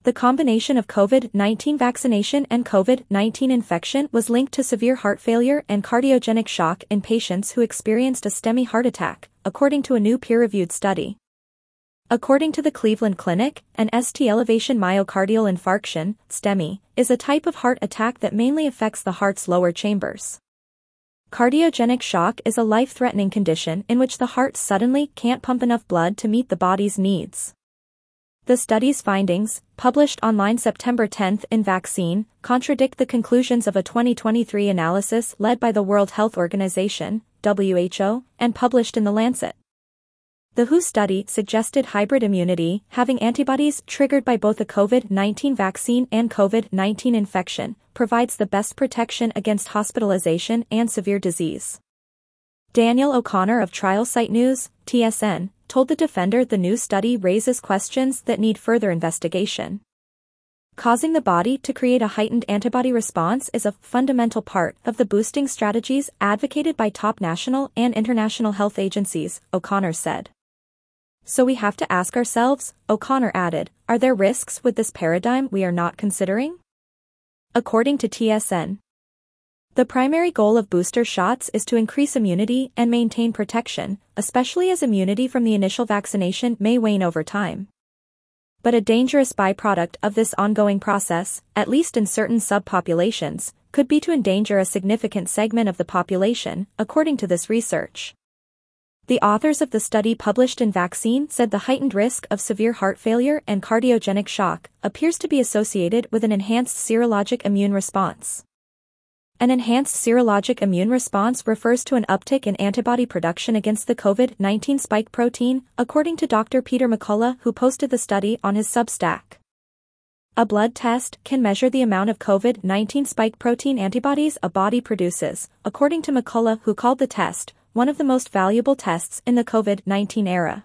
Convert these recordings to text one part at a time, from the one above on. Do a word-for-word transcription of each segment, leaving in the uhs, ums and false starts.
The combination of COVID nineteen vaccination and COVID nineteen infection was linked to severe heart failure and cardiogenic shock in patients who experienced a STEMI heart attack, according to a new peer-reviewed study. According to the Cleveland Clinic, an S T elevation myocardial infarction, STEMI, is a type of heart attack that mainly affects the heart's lower chambers. Cardiogenic shock is a life-threatening condition in which the heart suddenly can't pump enough blood to meet the body's needs. The study's findings, published online September tenth in Vaccine, contradict the conclusions of a twenty twenty-three analysis led by the World Health Organization, W H O, and published in The Lancet. The W H O study suggested hybrid immunity, having antibodies triggered by both a COVID nineteen vaccine and COVID nineteen infection, provides the best protection against hospitalization and severe disease. Daniel O'Connor of Trial Site News, T S N, told the Defender the new study raises questions that need further investigation. Causing the body to create a heightened antibody response is a fundamental part of the boosting strategies advocated by top national and international health agencies, O'Connor said. So we have to ask ourselves, O'Connor added, are there risks with this paradigm we are not considering? According to T S N, the primary goal of booster shots is to increase immunity and maintain protection, especially as immunity from the initial vaccination may wane over time. But a dangerous byproduct of this ongoing process, at least in certain subpopulations, could be to endanger a significant segment of the population, according to this research. The authors of the study published in Vaccine said the heightened risk of severe heart failure and cardiogenic shock appears to be associated with an enhanced serologic immune response. An enhanced serologic immune response refers to an uptick in antibody production against the COVID nineteen spike protein, according to Doctor Peter McCullough, who posted the study on his Substack. A blood test can measure the amount of COVID nineteen spike protein antibodies a body produces, according to McCullough, who called the test one of the most valuable tests in the COVID nineteen era.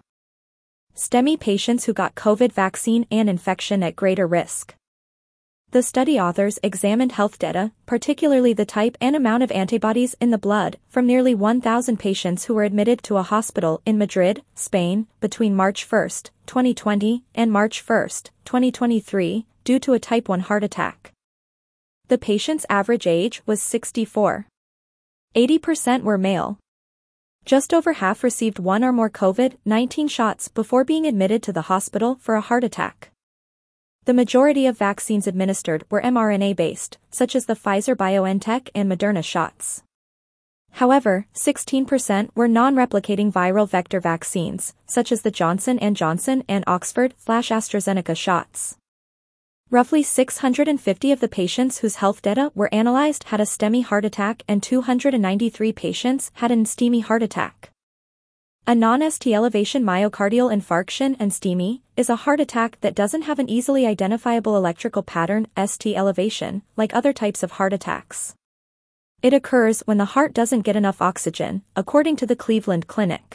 STEMI patients who got COVID vaccine and infection at greater risk. The study authors examined health data, particularly the type and amount of antibodies in the blood, from nearly one thousand patients who were admitted to a hospital in Madrid, Spain, between March first, twenty twenty, and March first, twenty twenty-three, due to a type one heart attack. The patient's average age was sixty-four. eighty percent were male. Just over half received one or more COVID nineteen shots before being admitted to the hospital for a heart attack. The majority of vaccines administered were mRNA-based, such as the Pfizer-BioNTech and Moderna shots. However, sixteen percent were non-replicating viral vector vaccines, such as the Johnson and Johnson and Oxford/AstraZeneca shots. Roughly six hundred fifty of the patients whose health data were analyzed had a STEMI heart attack and two hundred ninety-three patients had an STEMI heart attack. A non-S T elevation myocardial infarction and STEMI is a heart attack that doesn't have an easily identifiable electrical pattern, S T elevation, like other types of heart attacks. It occurs when the heart doesn't get enough oxygen, according to the Cleveland Clinic.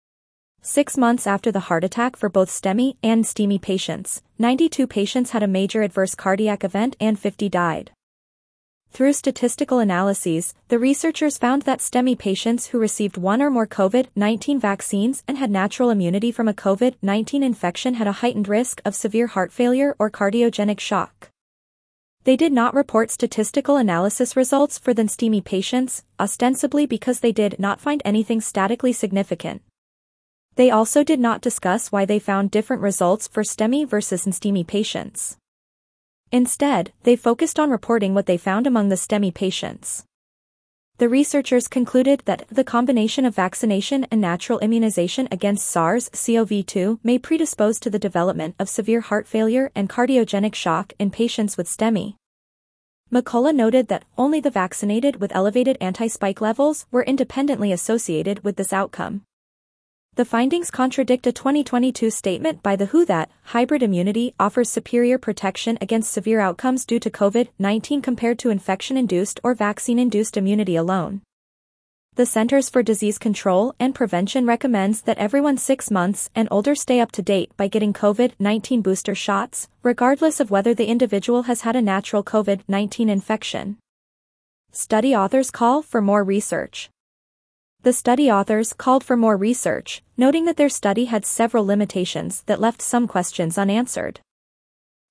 Six months after the heart attack for both STEMI and STEMI patients, ninety-two patients had a major adverse cardiac event and fifty died. Through statistical analyses, the researchers found that STEMI patients who received one or more COVID nineteen vaccines and had natural immunity from a COVID nineteen infection had a heightened risk of severe heart failure or cardiogenic shock. They did not report statistical analysis results for the STEMI patients, ostensibly because they did not find anything statistically significant. They also did not discuss why they found different results for STEMI versus STEMI patients. Instead, they focused on reporting what they found among the STEMI patients. The researchers concluded that the combination of vaccination and natural immunization against SARS C o V two may predispose to the development of severe heart failure and cardiogenic shock in patients with STEMI. McCullough noted that only the vaccinated with elevated anti-spike levels were independently associated with this outcome. The findings contradict a twenty twenty-two statement by the W H O that hybrid immunity offers superior protection against severe outcomes due to COVID nineteen compared to infection-induced or vaccine-induced immunity alone. The Centers for Disease Control and Prevention recommends that everyone six months and older stay up to date by getting COVID nineteen booster shots, regardless of whether the individual has had a natural COVID nineteen infection. Study authors call for more research. The study authors called for more research, noting that their study had several limitations that left some questions unanswered.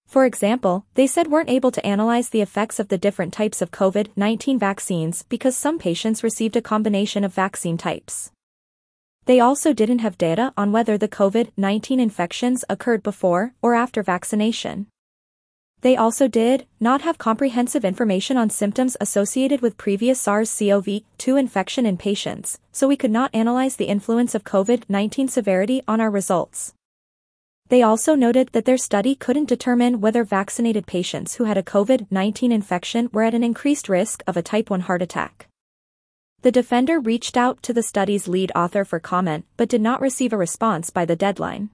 For example, they said weren't able to analyze the effects of the different types of COVID nineteen vaccines because some patients received a combination of vaccine types. They also didn't have data on whether the COVID nineteen infections occurred before or after vaccination. They also did not have comprehensive information on symptoms associated with previous SARS-C o V two infection in patients, so we could not analyze the influence of COVID nineteen severity on our results. They also noted that their study couldn't determine whether vaccinated patients who had a COVID nineteen infection were at an increased risk of a type one heart attack. The defender reached out to the study's lead author for comment but did not receive a response by the deadline.